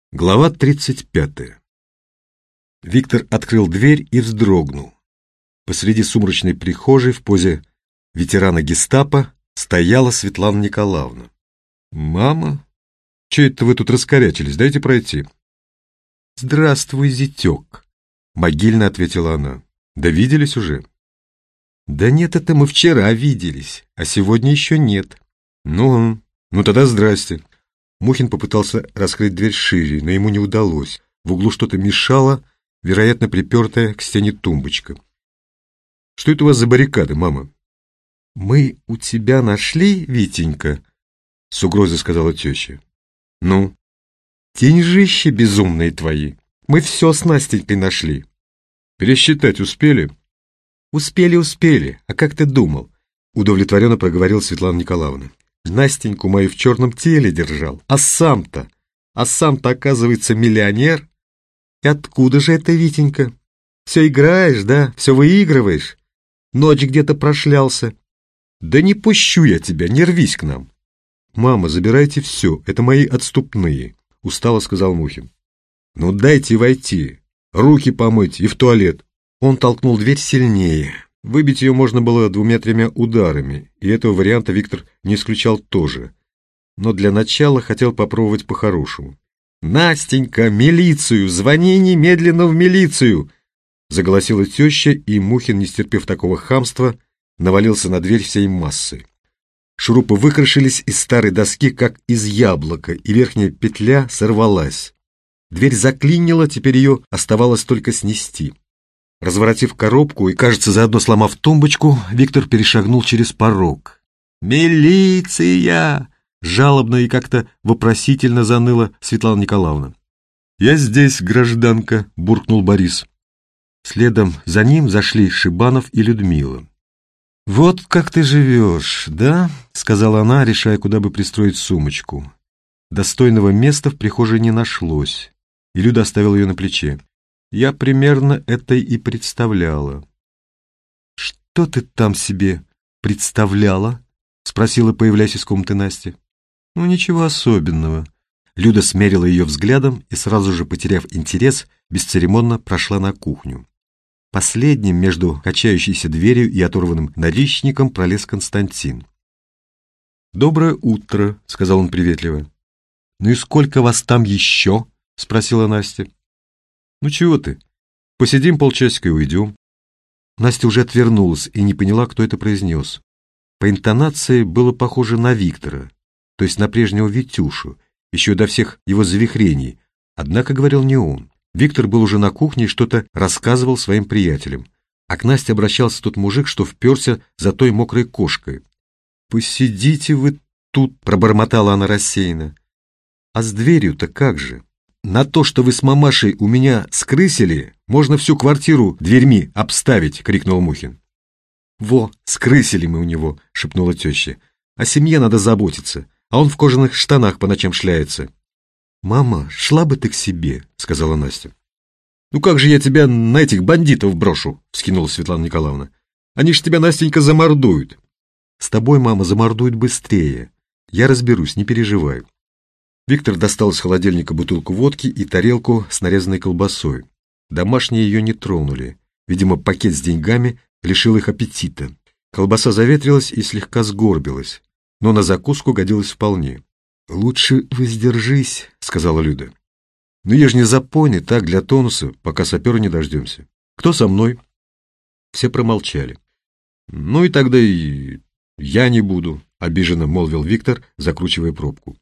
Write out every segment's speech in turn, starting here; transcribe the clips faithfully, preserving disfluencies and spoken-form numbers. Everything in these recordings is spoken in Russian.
Глава тридцать пятая. Виктор открыл дверь и вздрогнул. Посреди сумрачной прихожей в позе ветерана гестапо стояла Светлана Николаевна. «Мама, че это вы тут раскорячились? Дайте пройти». «Здравствуй, зятек», — могильно ответила она. «Да виделись уже?» «Да нет, это мы вчера виделись, а сегодня еще нет». «Ну, ну тогда здрасте». Мухин попытался раскрыть дверь шире, но ему не удалось. В углу что-то мешало, вероятно, припертая к стене тумбочка. «Что это у вас за баррикады, мама?» «Мы у тебя нашли, Витенька?» — с угрозой сказала теща. «Ну?» «Деньжищи безумные твои. Мы все с Настенькой нашли». «Пересчитать успели?» «Успели, успели. А как ты думал?» — удовлетворенно проговорила Светлана Николаевна. «Настеньку мою в черном теле держал. А сам-то, а сам-то, оказывается, миллионер. И откуда же это, Витенька? Все играешь, да? Все выигрываешь? Ночь где-то прошлялся. Да не пущу я тебя, не рвись к нам». «Мама, забирайте все, это мои отступные», — устало сказал Мухин. «Ну дайте войти, руки помыть и в туалет». Он толкнул дверь сильнее. Выбить ее можно было двумя-тремя ударами, и этого варианта Виктор не исключал тоже. Но для начала хотел попробовать по-хорошему. «Настенька, милицию! Звони немедленно в милицию!» Заголосила теща, и Мухин, не стерпев такого хамства, навалился на дверь всей массой. Шурупы выкрошились из старой доски, как из яблока, и верхняя петля сорвалась. Дверь заклинила, теперь ее оставалось только снести. Разворотив коробку и, кажется, заодно сломав тумбочку, Виктор перешагнул через порог. «Милиция!» — жалобно и как-то вопросительно заныла Светлана Николаевна. «Я здесь, гражданка», — буркнул Борис. Следом за ним зашли Шибанов и Людмила. «Вот как ты живешь, да?» — сказала она, решая, куда бы пристроить сумочку. Достойного места в прихожей не нашлось, и Люда оставила ее на плече. Я примерно это и представляла. «Что ты там себе представляла?» — спросила, появляясь из комнаты Настя. «Ну, ничего особенного». Люда смерила ее взглядом и, сразу же потеряв интерес, бесцеремонно прошла на кухню. Последним между качающейся дверью и оторванным наличником пролез Константин. «Доброе утро», — сказал он приветливо. «Ну и сколько вас там еще?» — спросила Настя. «Ну чего ты? Посидим полчасика и уйдем». Настя уже отвернулась и не поняла, кто это произнес. По интонации было похоже на Виктора, то есть на прежнего Витюшу, еще до всех его завихрений, однако говорил не он. Виктор был уже на кухне и что-то рассказывал своим приятелям, а к Насте обращался тот мужик, что вперся за той мокрой кошкой. «Посидите вы тут», — пробормотала она рассеянно. «А с дверью-то как же? На то, что вы с мамашей у меня скрысили, можно всю квартиру дверьми обставить», — крикнул Мухин. «Во, скрысили мы у него», — шепнула теща. «О семье надо заботиться, а он в кожаных штанах по ночам шляется». «Мама, шла бы ты к себе», — сказала Настя. «Ну как же я тебя на этих бандитов брошу?» — вскинула Светлана Николаевна. «Они ж тебя, Настенька, замордуют». «С тобой, мама, замордуют быстрее. Я разберусь, не переживай». Виктор достал из холодильника бутылку водки и тарелку с нарезанной колбасой. Домашние ее не тронули. Видимо, пакет с деньгами лишил их аппетита. Колбаса заветрилась и слегка сгорбилась, но на закуску годилась вполне. «Лучше воздержись», — сказала Люда. «Ну я ж не запойный, так, для тонуса, пока сапера не дождемся. Кто со мной?» Все промолчали. «Ну и тогда и я не буду», — обиженно молвил Виктор, закручивая пробку.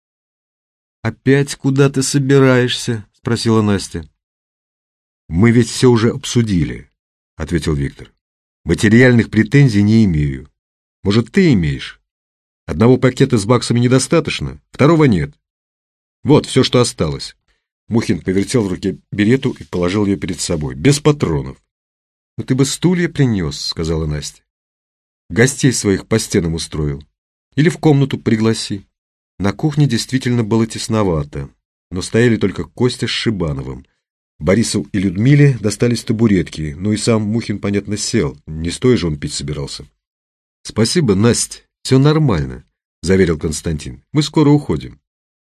«Опять куда ты собираешься?» — спросила Настя. «Мы ведь все уже обсудили», — ответил Виктор. «Материальных претензий не имею. Может, ты имеешь? Одного пакета с баксами недостаточно, второго нет. Вот все, что осталось». Мухин повертел в руке берету и положил ее перед собой. «Без патронов». «Ну ты бы стулья принес», — сказала Настя. «Гостей своих по стенам устроил. Или в комнату пригласи». На кухне действительно было тесновато, но стояли только Костя с Шибановым. Борису и Людмиле достались табуретки, но и сам Мухин, понятно, сел, не стоя же он пить собирался. «Спасибо, Настя, все нормально», — заверил Константин. «Мы скоро уходим».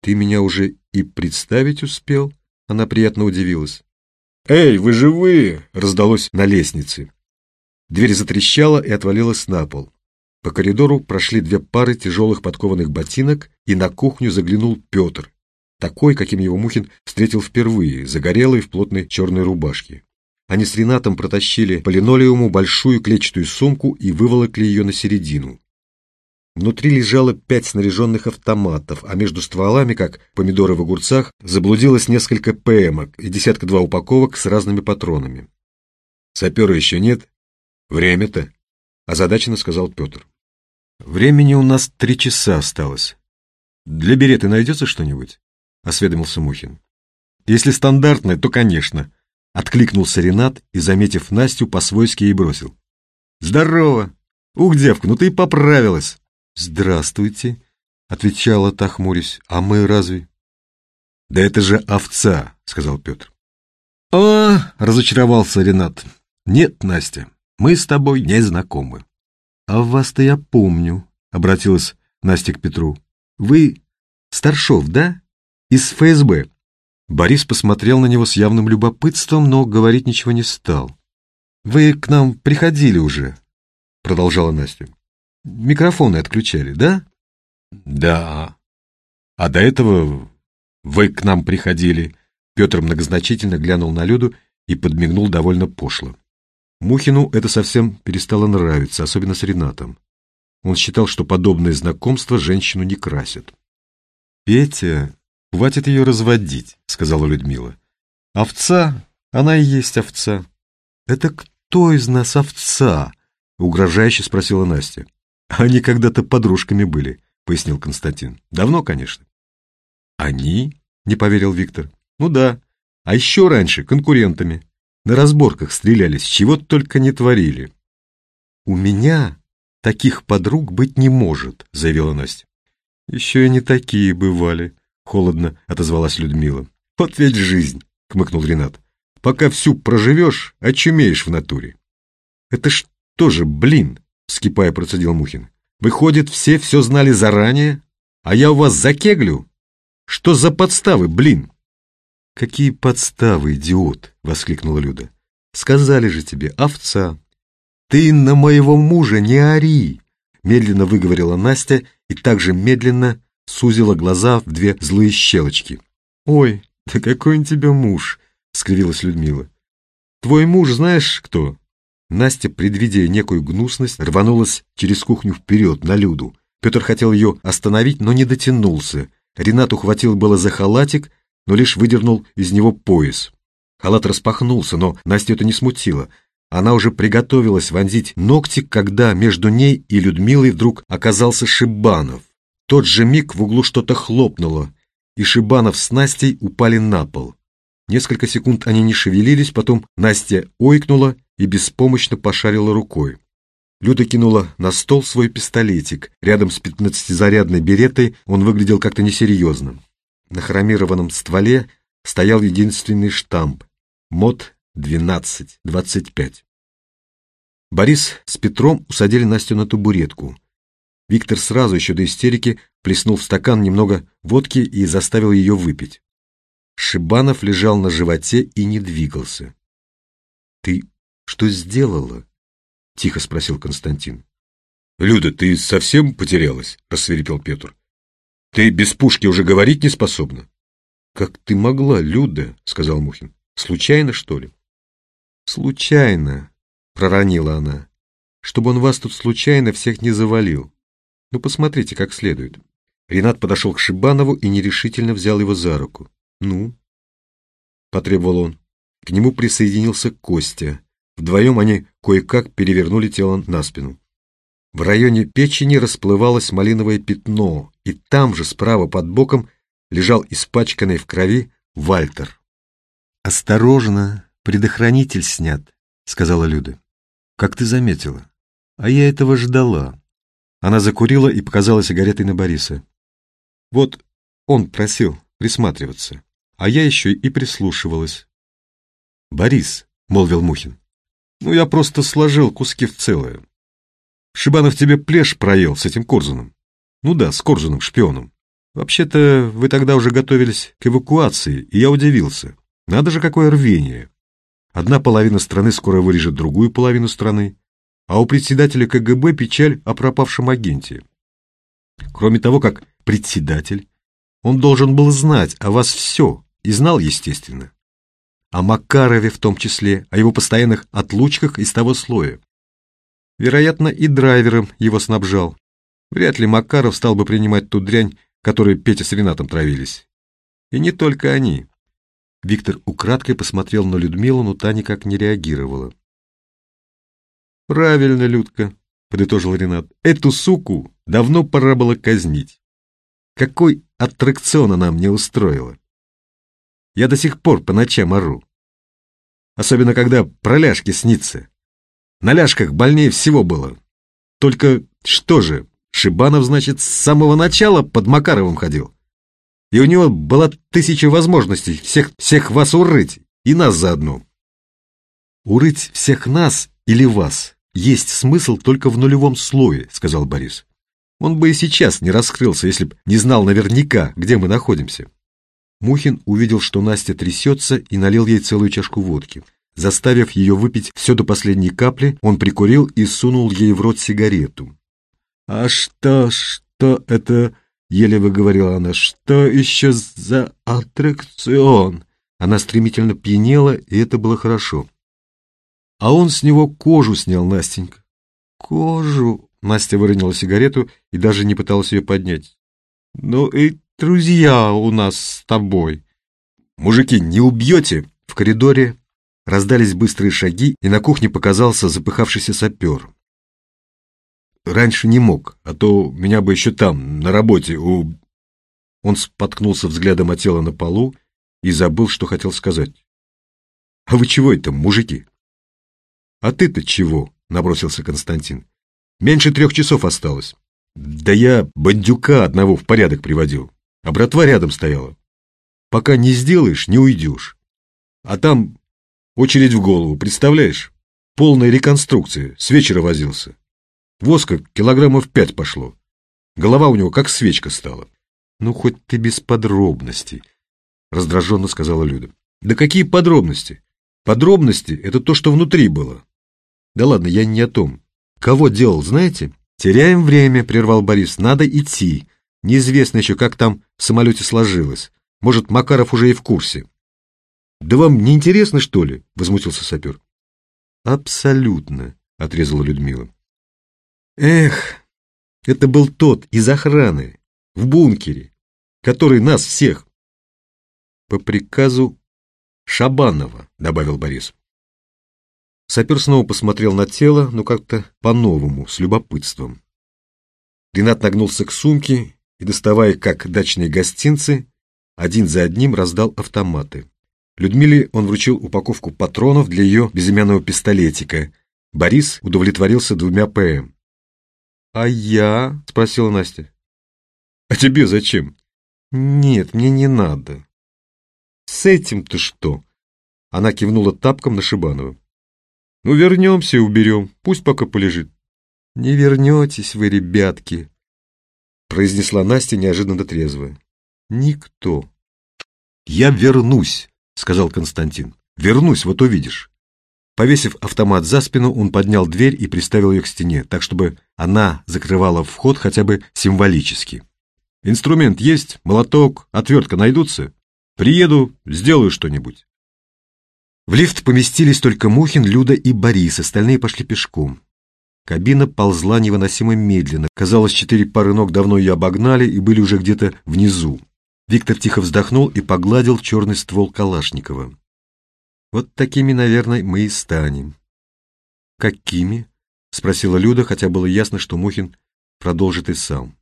Ты меня уже и представить успел? Она приятно удивилась. «Эй, вы живые!» — раздалось на лестнице. Дверь затрещала и отвалилась на пол. По коридору прошли две пары тяжелых подкованных ботинок, и на кухню заглянул Петр, такой, каким его Мухин встретил впервые, загорелый в плотной черной рубашке. Они с Ренатом протащили по линолеуму большую клетчатую сумку и выволокли ее на середину. Внутри лежало пять снаряженных автоматов, а между стволами, как помидоры в огурцах, заблудилось несколько ПМок и десятка-два упаковок с разными патронами. «Сапера еще нет? Время-то?» — озадаченно сказал Петр. «Времени у нас три часа осталось. Для береты найдется что-нибудь?» — осведомился Мухин. «Если стандартное, то, конечно», — откликнулся Ренат и, заметив Настю, по-свойски ей бросил. «Здорово! Ух, девка, ну ты и поправилась!» «Здравствуйте», — отвечала та, хмурясь. «А мы разве?» «Да это же овца», — сказал Петр. «А, — разочаровался Ренат. — Нет, Настя, мы с тобой не знакомы». «А вас-то я помню», — обратилась Настя к Петру. «Вы Старшов, да? Из ФСБ». Борис посмотрел на него с явным любопытством, но говорить ничего не стал. «Вы к нам приходили уже», — продолжала Настя. «Микрофоны отключали, да?» «Да. А до этого вы к нам приходили». Петр многозначительно глянул на Люду и подмигнул довольно пошло. Мухину это совсем перестало нравиться, особенно с Ренатом. Он считал, что подобное знакомство женщину не красит. «Петя, хватит ее разводить», — сказала Людмила. «Овца, она и есть овца». «Это кто из нас овца?» — угрожающе спросила Настя. «Они когда-то подружками были», — пояснил Константин. «Давно, конечно». «Они?» — не поверил Виктор. «Ну да. А еще раньше конкурентами. На разборках стрелялись, чего только не творили». «У меня таких подруг быть не может», — заявила Настя. «Еще и не такие бывали», — холодно отозвалась Людмила. «Вот ведь жизнь», — хмыкнул Ренат. «Пока всю проживешь, очумеешь в натуре». «Это ж тоже, блин», — вскипая процедил Мухин. «Выходит, все все знали заранее, а я у вас закеглю? Что за подставы, блин?» «Какие подставы, идиот!» — воскликнула Люда. «Сказали же тебе, овца». «Ты на моего мужа не ори!» — медленно выговорила Настя и также медленно сузила глаза в две злые щелочки. «Ой, да какой он тебе муж!» — скривилась Людмила. «Твой муж знаешь кто?» Настя, предвидя некую гнусность, рванулась через кухню вперед, на Люду. Петр хотел ее остановить, но не дотянулся. Ренат ухватил было за халатик, но лишь выдернул из него пояс. Халат распахнулся, но Настю это не смутило. Она уже приготовилась вонзить ногти, когда между ней и Людмилой вдруг оказался Шибанов. В тот же миг в углу что-то хлопнуло, и Шибанов с Настей упали на пол. Несколько секунд они не шевелились, потом Настя ойкнула и беспомощно пошарила рукой. Люда кинула на стол свой пистолетик. Рядом с пятнадцатизарядной беретой он выглядел как-то несерьезно. На хромированном стволе стоял единственный штамп — МОД двенадцать двадцать пять. Борис с Петром усадили Настю на табуретку. Виктор сразу, еще до истерики, плеснул в стакан немного водки и заставил ее выпить. Шибанов лежал на животе и не двигался. «Ты что сделала?» — тихо спросил Константин. «Люда, ты совсем потерялась?» — рассвирепел Петр. «Ты без пушки уже говорить не способна?» «Как ты могла, Люда?» — сказал Мухин. «Случайно, что ли?» «Случайно», — проронила она. «Чтобы он вас тут случайно всех не завалил. Ну, посмотрите как следует». Ренат подошел к Шибанову и нерешительно взял его за руку. «Ну?» — потребовал он. К нему присоединился Костя. Вдвоем они кое-как перевернули тело на спину. В районе печени расплывалось малиновое пятно, и там же справа под боком лежал испачканный в крови Вальтер. «Осторожно, предохранитель снят», — сказала Люда. «Как ты заметила? А я этого ждала». Она закурила и показала сигаретой на Бориса. «Вот он просил присматриваться, а я еще и прислушивалась». «Борис», — молвил Мухин, — «ну я просто сложил куски в целое. Шибанов тебе плешь проел с этим Корзуном. Ну да, с Корзуном, шпионом. Вообще-то вы тогда уже готовились к эвакуации, и я удивился. Надо же, какое рвение. Одна половина страны скоро вырежет другую половину страны, а у председателя ка гэ бэ печаль о пропавшем агенте. Кроме того, как председатель, он должен был знать о вас все, и знал, естественно. О Макарове в том числе, о его постоянных отлучках из того слоя. Вероятно, и драйвером его снабжал. Вряд ли Макаров стал бы принимать ту дрянь, которой Петя с Ренатом травились. И не только они. Виктор украдкой посмотрел на Людмилу, но та никак не реагировала. «Правильно, Людка», — подытожил Ренат, — «эту суку давно пора было казнить. Какой аттракцион она мне устроила. Я до сих пор по ночам ору. Особенно, когда про ляжки снится. На ляжках больнее всего было. Только что же, Шибанов, значит, с самого начала под Макаровым ходил. И у него была тысяча возможностей всех, всех вас урыть, и нас заодно. Урыть всех нас или вас есть смысл только в нулевом слое, сказал Борис. Он бы и сейчас не раскрылся, если б не знал наверняка, где мы находимся. Мухин увидел, что Настя трясется, и налил ей целую чашку водки. Заставив ее выпить все до последней капли, он прикурил и сунул ей в рот сигарету. «А что, что это?» — еле выговорила она. «Что еще за аттракцион?» Она стремительно пьянела, и это было хорошо. «А он с него кожу снял, Настенька». «Кожу?» — Настя выронила сигарету и даже не пыталась ее поднять. «Ну и друзья у нас с тобой». «Мужики, не убьете?» В коридоре раздались быстрые шаги, и на кухне показался запыхавшийся сапер. «Раньше не мог, а то меня бы еще там, на работе, у...» Он споткнулся взглядом от тела на полу и забыл, что хотел сказать. «А вы чего это, мужики?» «А ты-то чего?» — набросился Константин. «Меньше трех часов осталось». «Да я бандюка одного в порядок приводил, а братва рядом стояла. Пока не сделаешь, не уйдешь. А там очередь в голову, представляешь? Полная реконструкция, с вечера возился. Воска килограммов пять пошло. Голова у него как свечка стала». «Ну, хоть ты без подробностей», — раздраженно сказала Люда. «Да какие подробности? Подробности — это то, что внутри было». «Да ладно, я не о том. Кого делал, знаете?» «Теряем время», — прервал Борис. «Надо идти. Неизвестно еще, как там в самолете сложилось. Может, Макаров уже и в курсе». «Да вам не интересно, что ли?» — возмутился сапер. «Абсолютно», — отрезала Людмила. «Эх, это был тот из охраны, в бункере, который нас всех...» «По приказу Шабанова», — добавил Борис. Сапер снова посмотрел на тело, но как-то по-новому, с любопытством. Ренат нагнулся к сумке и, доставая как дачные гостинцы, один за одним раздал автоматы. Людмиле он вручил упаковку патронов для ее безымянного пистолетика. Борис удовлетворился двумя пэ эм. «А я?» — спросила Настя. «А тебе зачем?» «Нет, мне не надо». «С этим-то что?» Она кивнула тапком на Шибанова. «Ну, вернемся и уберем, пусть пока полежит». «Не вернетесь вы, ребятки», — произнесла Настя неожиданно трезвая. «Никто». «Я вернусь», — сказал Константин. «Вернусь, вот увидишь». Повесив автомат за спину, он поднял дверь и приставил ее к стене, так, чтобы она закрывала вход хотя бы символически. «Инструмент есть? Молоток? Отвертка найдутся? Приеду, сделаю что-нибудь». В лифт поместились только Мухин, Люда и Борис, остальные пошли пешком. Кабина ползла невыносимо медленно. Казалось, четыре пары ног давно ее обогнали и были уже где-то внизу. Виктор тихо вздохнул и погладил черный ствол Калашникова. «Вот такими, наверное, мы и станем». «Какими?» — спросила Люда, хотя было ясно, что Мухин продолжит и сам.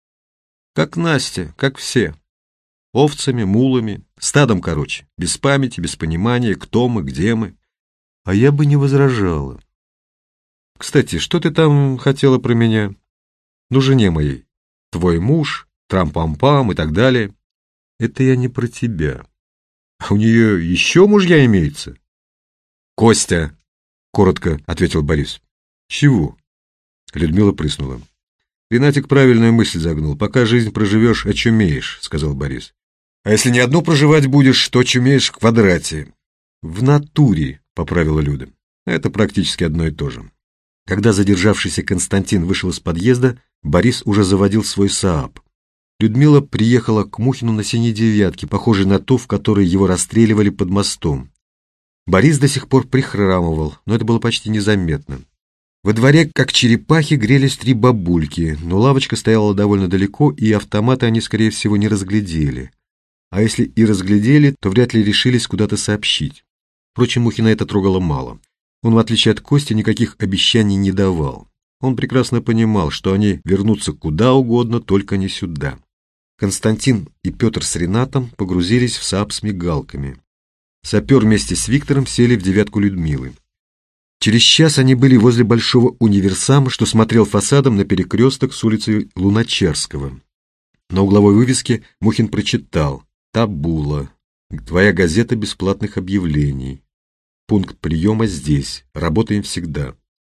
«Как Настя, как все. Овцами, мулами, стадом, короче, без памяти, без понимания, кто мы, где мы». «А я бы не возражала. Кстати, что ты там хотела про меня? Ну, жене моей. Твой муж, трам-пам-пам и так далее». «Это я не про тебя. А у нее еще мужья имеются?» «Костя», — коротко ответил Борис. «Чего?» — Людмила прыснула. Ренатик правильную мысль загнул. Пока жизнь проживешь, очумеешь, сказал Борис. А если не одну проживать будешь, то очумеешь в квадрате. В натуре, поправила Люда. Это практически одно и то же. Когда задержавшийся Константин вышел из подъезда, Борис уже заводил свой СААП. Людмила приехала к Мухину на синей девятке, похожей на ту, в которой его расстреливали под мостом. Борис до сих пор прихрамывал, но это было почти незаметно. Во дворе, как черепахи, грелись три бабульки, но лавочка стояла довольно далеко, и автоматы они, скорее всего, не разглядели. А если и разглядели, то вряд ли решились куда-то сообщить. Впрочем, Мухина это трогало мало. Он, в отличие от Кости, никаких обещаний не давал. Он прекрасно понимал, что они вернутся куда угодно, только не сюда. Константин и Петр с Ренатом погрузились в СААП с мигалками. Сапер вместе с Виктором сели в девятку Людмилы. Через час они были возле большого универсама, что смотрел фасадом на перекресток с улицы Луначарского. На угловой вывеске Мухин прочитал: «Табула. Твоя газета бесплатных объявлений. Пункт приема здесь. Работаем всегда».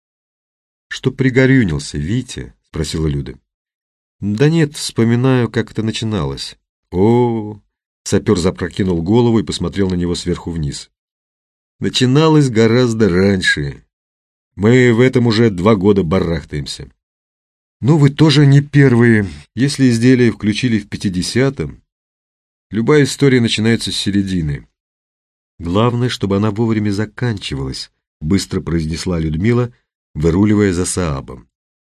«Что пригорюнился, Витя?» — спросила Люда. «Да нет, вспоминаю, как это начиналось». «О-о-о!» — сапер запрокинул голову и посмотрел на него сверху вниз. «Начиналось гораздо раньше. Мы в этом уже два года барахтаемся». «Ну, вы тоже не первые. Если изделие включили в пятидесятом, любая история начинается с середины». «Главное, чтобы она вовремя заканчивалась», — быстро произнесла Людмила, выруливая за СААБом.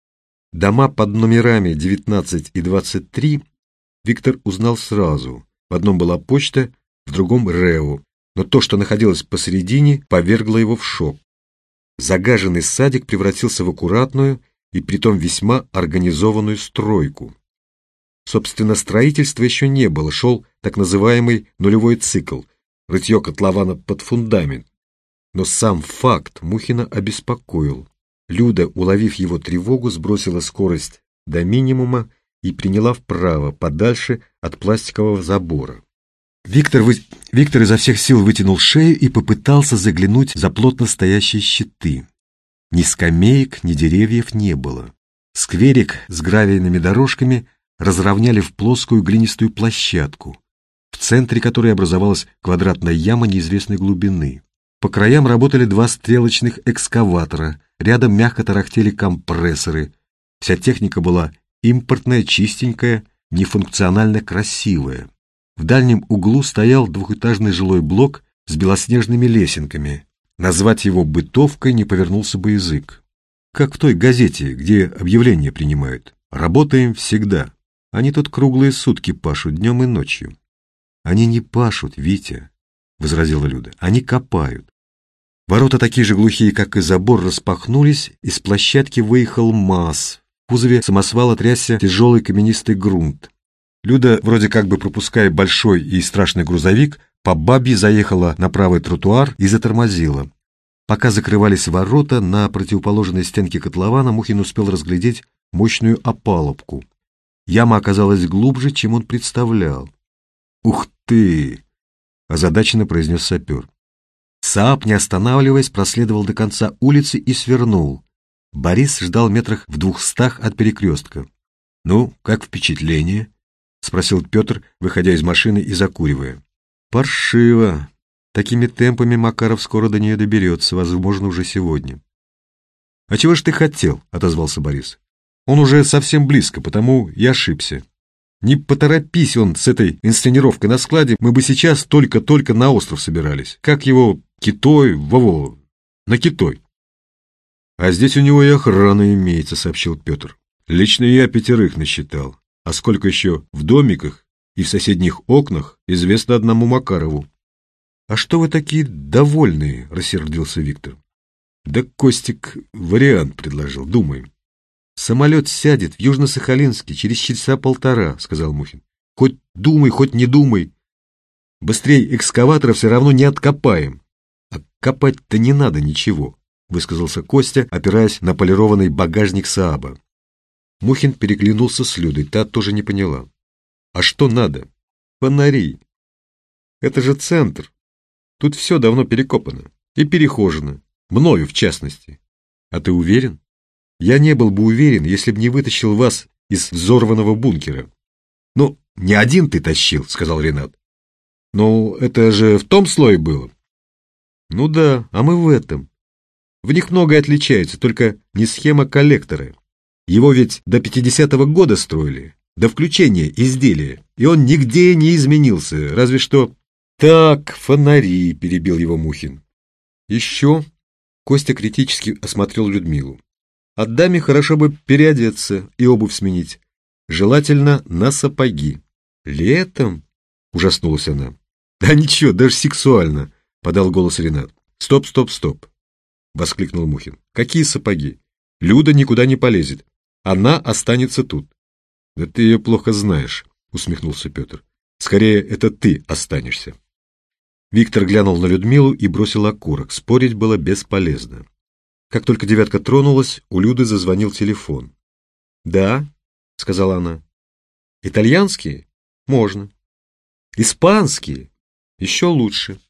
Дома под номерами девятнадцать и двадцать три Виктор узнал сразу. В одном была почта, в другом — РЭО, но то, что находилось посередине, повергло его в шок. Загаженный садик превратился в аккуратную и притом весьма организованную стройку. Собственно, строительства еще не было, шел так называемый нулевой цикл, рытье котлована под фундамент. Но сам факт Мухина обеспокоил. Люда, уловив его тревогу, сбросила скорость до минимума и приняла вправо, подальше от пластикового забора. Виктор, вы... Виктор изо всех сил вытянул шею и попытался заглянуть за плотно стоящие щиты. Ни скамеек, ни деревьев не было. Скверик с гравийными дорожками разровняли в плоскую глинистую площадку, в центре которой образовалась квадратная яма неизвестной глубины. По краям работали два стрелочных экскаватора, рядом мягко тарахтели компрессоры. Вся техника была импортная, чистенькая, нефункционально красивая. В дальнем углу стоял двухэтажный жилой блок с белоснежными лесенками. Назвать его бытовкой не повернулся бы язык. Как в той газете, где объявления принимают. Работаем всегда. Они тут круглые сутки пашут, днем и ночью. Они не пашут, Витя, — возразила Люда. Они копают. Ворота, такие же глухие, как и забор, распахнулись, из площадки выехал МАЗ. В кузове самосвала трясся тяжелый каменистый грунт. Люда, вроде как бы пропуская большой и страшный грузовик, по бабье заехала на правый тротуар и затормозила. Пока закрывались ворота, на противоположной стенке котлована Мухин успел разглядеть мощную опалубку. Яма оказалась глубже, чем он представлял. «Ух ты!» — озадаченно произнес сапер. СААП, не останавливаясь, проследовал до конца улицы и свернул. Борис ждал метрах в двухстах от перекрестка. «Ну, как впечатление?» — спросил Петр, выходя из машины и закуривая. «Паршиво. Такими темпами Макаров скоро до нее доберется, возможно, уже сегодня». «А чего ж ты хотел?» — отозвался Борис. «Он уже совсем близко, потому и ошибся. Не поторопись он с этой инсценировкой на складе, мы бы сейчас только-только на остров собирались. Как его, Китой, во-во, на Китой». «А здесь у него и охрана имеется», — сообщил Петр. «Лично я пятерых насчитал. А сколько еще в домиках и в соседних окнах, известно одному Макарову». «А что вы такие довольные?» — рассердился Виктор. «Да Костик вариант предложил, думаем». «Самолет сядет в Южно-Сахалинске через часа полтора», — сказал Мухин. «Хоть думай, хоть не думай. Быстрее экскаватора все равно не откопаем». «А копать-то не надо ничего», — высказался Костя, опираясь на полированный багажник СААБа. Мухин переглянулся с Людой, та тоже не поняла. «А что надо?» «Фонари. Это же центр. Тут все давно перекопано и перехожено. Мною, в частности. А ты уверен?» «Я не был бы уверен, если бы не вытащил вас из взорванного бункера. «Ну, не один ты тащил», — сказал Ренат. «Ну, это же в том слое было». «Ну да, а мы в этом. В них многое отличается, только не схема коллектора. Его ведь до пятидесятого года строили, до включения изделия, и он нигде не изменился, разве что...» «Так, фонари», — перебил его Мухин. «Еще...» — Костя критически осмотрел Людмилу. «От даме хорошо бы переодеться и обувь сменить. Желательно на сапоги». «Летом?» — ужаснулась она. «Да ничего, даже сексуально», — подал голос Ренат. «Стоп, стоп, стоп», — воскликнул Мухин. «Какие сапоги? Люда никуда не полезет. Она останется тут». «Да ты ее плохо знаешь», — усмехнулся Петр. «Скорее, это ты останешься». Виктор глянул на Людмилу и бросил окурок. Спорить было бесполезно. Как только девятка тронулась, у Люды зазвонил телефон. «Да», — сказала она. «Итальянские? Можно. Испанские? Еще лучше.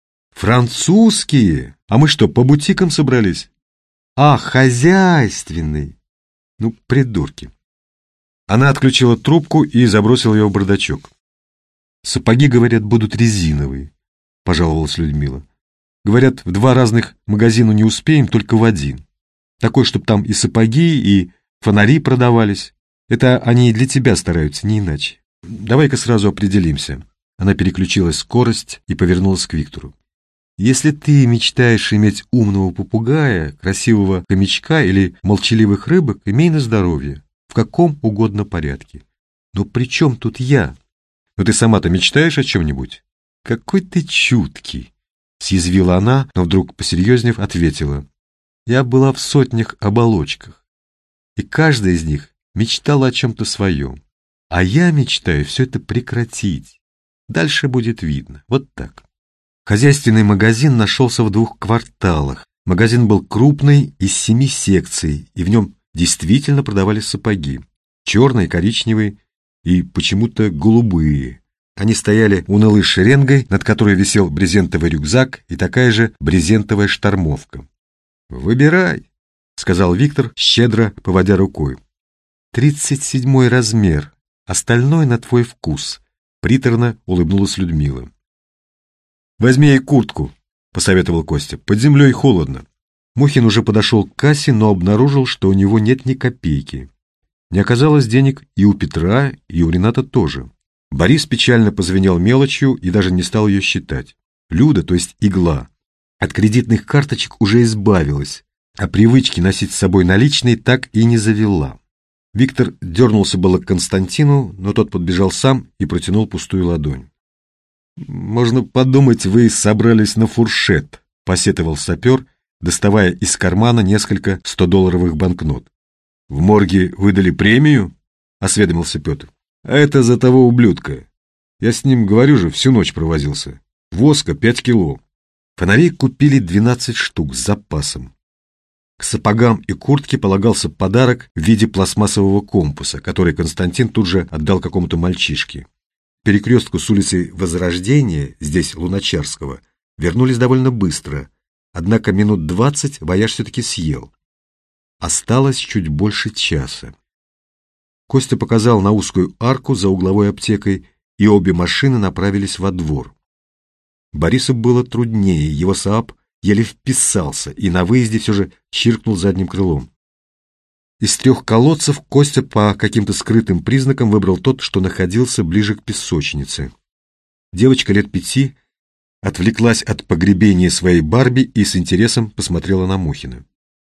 Французские? А мы что, по бутикам собрались? А, хозяйственный. Ну, придурки». Она отключила трубку и забросила ее в бардачок. «Сапоги, говорят, будут резиновые», — пожаловалась Людмила. «Говорят, в два разных магазина не успеем, только в один. Такой, чтобы там и сапоги, и фонари продавались. Это они для тебя стараются, не иначе. Давай-ка сразу определимся». Она переключила скорость и повернулась к Виктору. «Если ты мечтаешь иметь умного попугая, красивого хомячка или молчаливых рыбок, имей на здоровье, в каком угодно порядке. Но при чем тут я? Но ты сама-то мечтаешь о чем-нибудь?» «Какой ты чуткий!» — съязвила она, но вдруг, посерьезнев, ответила. «Я была в сотнях оболочках, и каждая из них мечтала о чем-то своем. А я мечтаю все это прекратить. Дальше будет видно. Вот так». Хозяйственный магазин нашелся в двух кварталах. Магазин был крупный, из семи секций, и в нем действительно продавались сапоги. Черные, коричневые и почему-то голубые. Они стояли унылой шеренгой, над которой висел брезентовый рюкзак и такая же брезентовая штормовка. «Выбирай», — сказал Виктор, щедро поводя рукой. «Тридцать седьмой размер, остальное на твой вкус», — приторно улыбнулась Людмила. «Возьми ей куртку», — посоветовал Костя, — «под землей холодно». Мухин уже подошел к кассе, но обнаружил, что у него нет ни копейки. Не оказалось денег и у Петра, и у Рената тоже. Борис печально позвенел мелочью и даже не стал ее считать. Люда, то есть Игла, от кредитных карточек уже избавилась, а привычки носить с собой наличные так и не завела. Виктор дернулся было к Константину, но тот подбежал сам и протянул пустую ладонь. «Можно подумать, вы собрались на фуршет», — посетовал сапер, доставая из кармана несколько стодолларовых банкнот. «В морге выдали премию?» — осведомился Петр. «А это за того ублюдка. Я с ним, говорю же, всю ночь провозился. Воска пять кило». Фонарей купили двенадцать штук с запасом. К сапогам и куртке полагался подарок в виде пластмассового компаса, который Константин тут же отдал какому-то мальчишке. К перекрестку с улицей Возрождения, здесь Луначарского, вернулись довольно быстро, однако минут двадцать вояж все-таки съел. Осталось чуть больше часа. Костя показал на узкую арку за угловой аптекой, и обе машины направились во двор. Борису было труднее, его Сааб еле вписался и на выезде все же чиркнул задним крылом. Из трех колодцев Костя по каким-то скрытым признакам выбрал тот, что находился ближе к песочнице. Девочка лет пяти отвлеклась от погребения своей Барби и с интересом посмотрела на Мухина.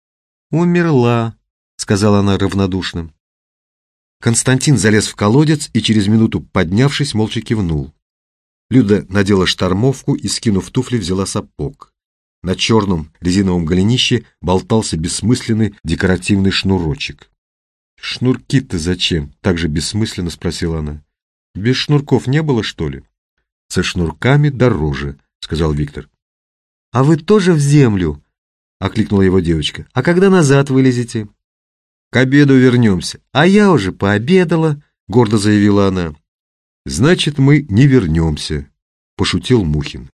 «Умерла», — сказала она равнодушно. Константин залез в колодец и через минуту, поднявшись, молча кивнул. Люда надела штормовку и, скинув туфли, взяла сапог. На черном резиновом голенище болтался бессмысленный декоративный шнурочек. «Шнурки-то зачем?» — также бессмысленно спросила она. «Без шнурков не было, что ли?» «Со шнурками дороже», — сказал Виктор. «А вы тоже в землю?» — окликнула его девочка. «А когда назад вылезете?» «К обеду вернемся». «А я уже пообедала», — гордо заявила она. «Значит, мы не вернемся», — пошутил Мухин.